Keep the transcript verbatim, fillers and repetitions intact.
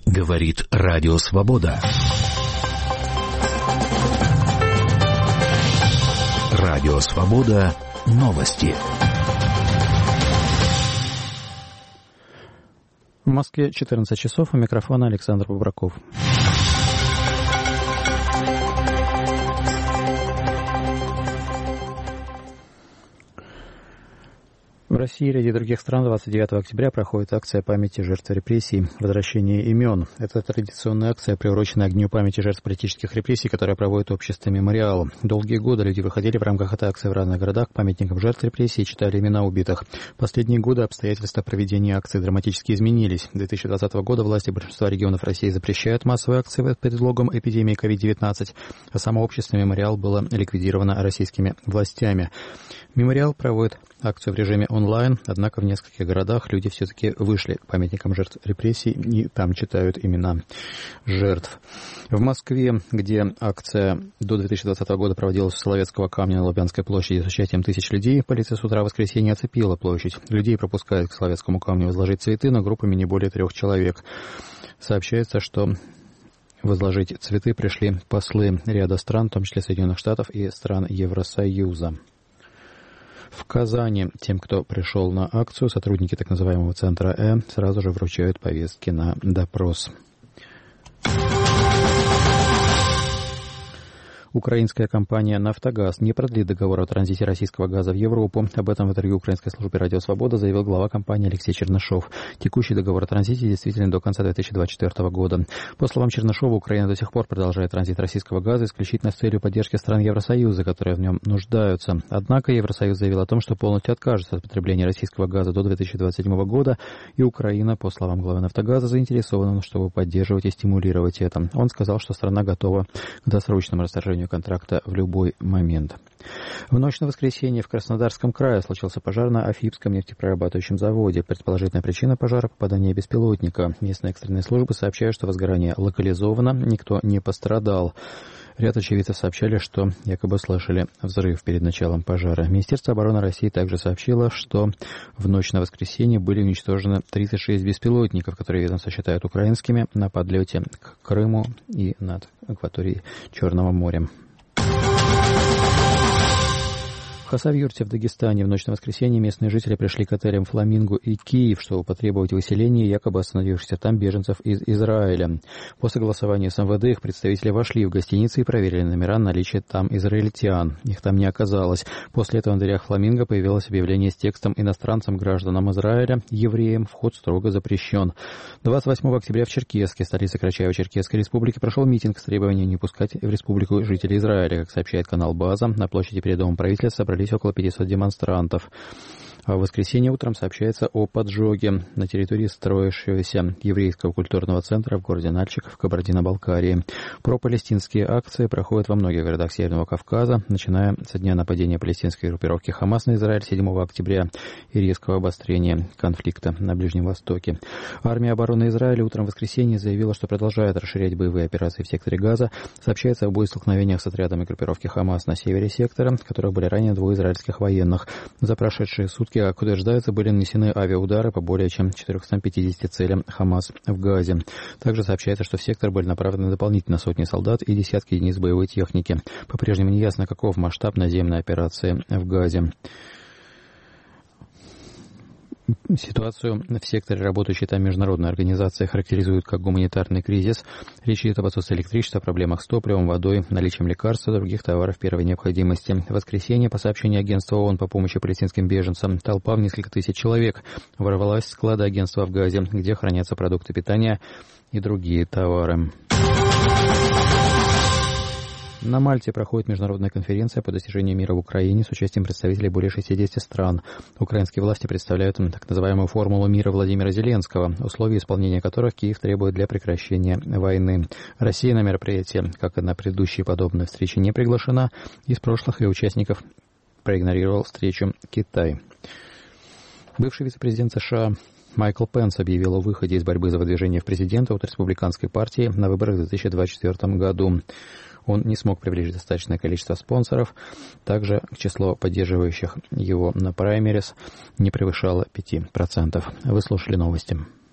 Говорит Радио Свобода. Радио Свобода. Новости. В Москве четырнадцать часов. У микрофона Александр Бубраков. В России и ряде других стран двадцать девятого октября проходит акция памяти жертв репрессий «Возвращение имен». Это традиционная акция, приуроченная к Дню памяти жертв политических репрессий, которая проводит общество «Мемориал». Долгие годы люди выходили в рамках этой акции в разных городах к памятникам жертв репрессий и читали имена убитых. В последние годы обстоятельства проведения акции драматически изменились. С две тысячи двадцатого года власти большинства регионов России запрещают массовые акции под предлогом эпидемии ковид девятнадцать, а само общество «Мемориал» было ликвидировано российскими властями. «Мемориал» проводит акцию в режиме онлайн, однако в нескольких городах люди все-таки вышли к памятникам жертв репрессий и там читают имена жертв. В Москве, где акция до две тысячи двадцатого года проводилась у Соловецкого камня на Лубянской площади с участием тысяч людей, полиция с утра в воскресенье оцепила площадь. Людей пропускают к Соловецкому камню возложить цветы, но группами не более трех человек. Сообщается, что возложить цветы пришли послы ряда стран, в том числе Соединенных Штатов и стран Евросоюза. В Казани тем, кто пришел на акцию, сотрудники так называемого центра Э сразу же вручают повестки на допрос. Украинская компания «Нафтогаз» не продлит договор о транзите российского газа в Европу. Об этом в интервью украинской службе «Радио Свобода» заявил глава компании Алексей Чернышов. Текущий договор о транзите действителен до конца две тысячи двадцать четвёртого года. По словам Чернышова, Украина до сих пор продолжает транзит российского газа исключительно с целью поддержки стран Евросоюза, которые в нем нуждаются. Однако Евросоюз заявил о том, что полностью откажется от потребления российского газа до две тысячи двадцать седьмого года, и Украина, по словам главы «Нафтогаза», заинтересована, чтобы поддерживать и стимулировать это. Он сказал, что страна готова к досрочному расторжению контракта в любой момент. В ночь на воскресенье в Краснодарском крае случился пожар на Афипском нефтеперерабатывающем заводе. Предположительная причина пожара — попадание беспилотника. Местные экстренные службы сообщают, что возгорание локализовано, никто не пострадал. Ряд очевидцев сообщали, что якобы слышали взрыв перед началом пожара. Министерство обороны России также сообщило, что в ночь на воскресенье были уничтожены тридцать шесть беспилотников, которые ведомство считают украинскими, на подлете к Крыму и над акваторией Черного моря. В Хасавюрте в Дагестане в ночь на воскресенье местные жители пришли к отелям «Фламинго» и «Киев», чтобы потребовать выселения якобы остановившихся там беженцев из Израиля. После голосования с эм вэ дэ их представители вошли в гостиницы и проверили номера на наличие там израильтян. Их там не оказалось. После этого на дверях «Фламинго» появилось объявление с текстом: «Иностранцам, гражданам Израиля, евреям вход строго запрещен». двадцать восьмого октября в Черкесске, столице Карачаево-Черкесской республики, прошел митинг с требованием не пускать в республику жителей Израиля. Как сообщает канал «База», на площади перед домом правительства собрались около пятисот демонстрантов. А в воскресенье утром сообщается о поджоге на территории строящегося еврейского культурного центра в городе Нальчик в Кабардино-Балкарии. Пропалестинские акции проходят во многих городах Северного Кавказа, начиная со дня нападения палестинской группировки «Хамас» на Израиль седьмого октября и резкого обострения конфликта на Ближнем Востоке. Армия обороны Израиля утром в воскресенье заявила, что продолжает расширять боевые операции в секторе Газа. Сообщается об боестолкновениях с отрядами группировки «Хамас» на севере сектора, в которых были ранены двое израильских военных. За прошедшие сутки, как утверждается, были нанесены авиаудары по более чем четырёмстам пятидесяти целям «Хамас» в Газе. Также сообщается, что в сектор были направлены дополнительно сотни солдат и десятки единиц боевой техники. По-прежнему не ясно, каков масштаб наземной операции в Газе. Ситуацию в секторе, работающей там международной организации, характеризуют как гуманитарный кризис. Речь идет об отсутствии электричества, проблемах с топливом, водой, наличием лекарств и других товаров первой необходимости. В воскресенье, по сообщению агентства ООН по помощи палестинским беженцам, толпа в несколько тысяч человек ворвалась в склады агентства в Газе, где хранятся продукты питания и другие товары. На Мальте проходит международная конференция по достижению мира в Украине с участием представителей более шестидесяти стран. Украинские власти представляют так называемую формулу мира Владимира Зеленского, условия исполнения которых Киев требует для прекращения войны. Россия на мероприятие, как и на предыдущие подобные встречи, не приглашена. Из прошлых ее участников проигнорировал встречу Китай. Бывший вице-президент США Майкл Пенс объявил о выходе из борьбы за выдвижение в президенты от республиканской партии на выборах в две тысячи двадцать четвёртом году. Он не смог привлечь достаточное количество спонсоров. Также число поддерживающих его на праймерис не превышало пяти процентов. Вы слушали новости.